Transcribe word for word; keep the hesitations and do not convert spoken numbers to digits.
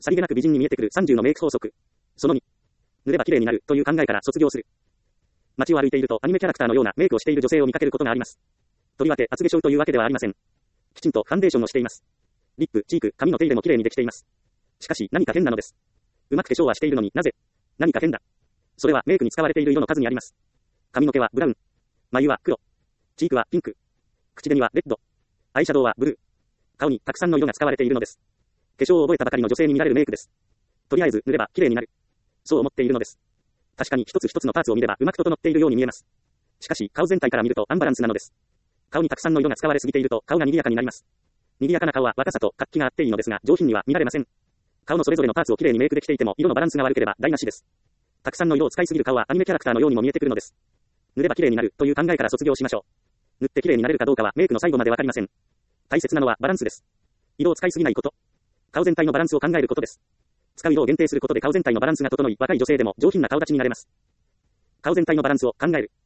さりげなく美人に見えてくるさんじゅうのメイク法則。そのに。塗れば綺麗になるという考えから卒業する。街を歩いているとアニメキャラクターのようなメイクをしている女性を見かけることがあります。とりわけ厚化粧というわけではありません。きちんとファンデーションをしています。リップ、チーク、髪の手入れも綺麗にできています。しかし何か変なのです。うまく化粧はしているのになぜ何か変だ。それはメイクに使われている色の数にあります。髪の毛はブラウン。眉は黒。チークはピンク。口紅はレッド。アイシャドウはブルー。顔にたくさんの色が使われているのです。化粧を覚えたばかりの女性に見られるメイクです。とりあえず塗れば綺麗になる。そう思っているのです。確かに一つ一つのパーツを見ればうまく整っているように見えます。しかし顔全体から見るとアンバランスなのです。顔にたくさんの色が使われすぎていると顔が賑やかになります。賑やかな顔は若さと活気があっていいのですが上品には見られません。顔のそれぞれのパーツを綺麗にメイクできていても色のバランスが悪ければ台無しです。たくさんの色を使いすぎる顔はアニメキャラクターのようにも見えてくるのです。塗れば綺麗になるという考えから卒業しましょう。塗って綺麗になれるかどうかはメイクの最後までわかりません。大切なのはバランスです。色を使いすぎないこと。顔全体のバランスを考えることです。使う色を限定することで顔全体のバランスが整い、若い女性でも上品な顔立ちになれます。顔全体のバランスを考える。